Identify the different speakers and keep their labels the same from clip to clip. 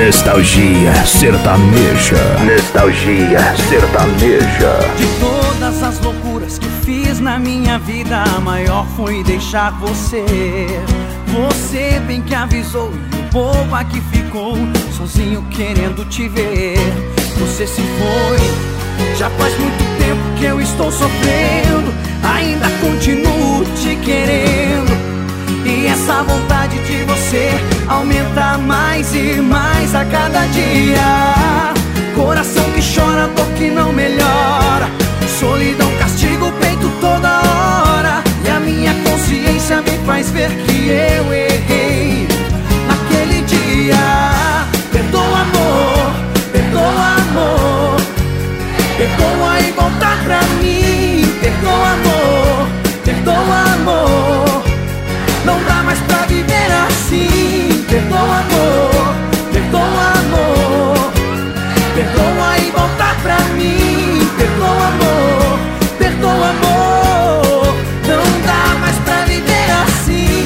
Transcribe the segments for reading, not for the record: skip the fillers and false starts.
Speaker 1: Nostalgia sertaneja. Nostalgia sertaneja.
Speaker 2: De todas as loucuras que fiz na minha vida, a maior foi deixar você. Você bem que avisou e o povo aqui ficou sozinho querendo te ver. Você se foi, já faz muito tempo que eu estou sofrendo. Ainda continuo te querendo. E essa vontade de você aumenta mais e mais a cada dia. Coração que chora, dor que não melhora. Solidão castiga o peito toda hora. E a minha consciência me faz ver que eu errei naquele dia. Perdoa amor, perdoa amor. Perdoa e volta pra mim. Perdoa amor, perdoa amor. Não dá mais pra viver assim. Perdoa amor, perdoa amor. Perdoa e volta pra mim. Perdoa amor, perdoa amor. Não dá mais pra viver assim.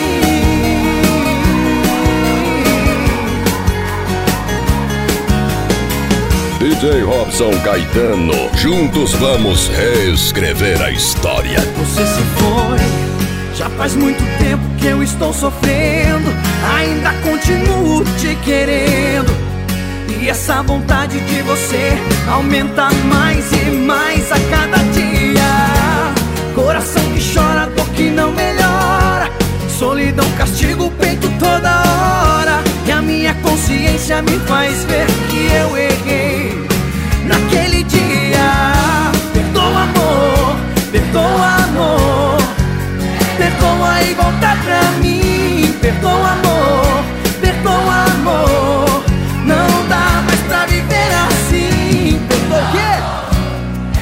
Speaker 3: DJ Robson Caetano, juntos vamos reescrever a história.
Speaker 2: Você se foi, já faz muito tempo que eu estou sofrendo. Ainda continuo te querendo. E essa vontade de você aumenta mais e mais a cada dia. Coração que chora, dor que não melhora. Solidão castiga o peito toda hora. E a minha consciência me faz ver que eu errei naquele dia. Perdoa amor, perdoa amor. Perdoa e volta pra mim. Perdoa amor, perdoa amor. Não dá mais pra viver assim. Perdoa o quê?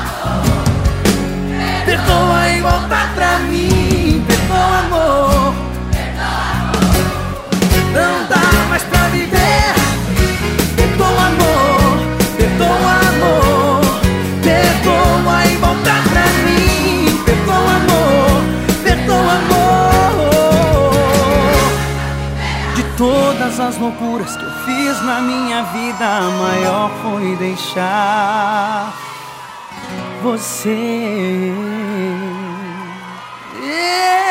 Speaker 2: Perdoa e volta pra mim. Perdoa amor. Não dá mais pra viver. Perdoa amor, perdoa amor. Perdoa e volta pra mim. Perdoa amor, perdoa amor. De todas as loucuras que eu fiz na minha vida, a maior foi deixar você.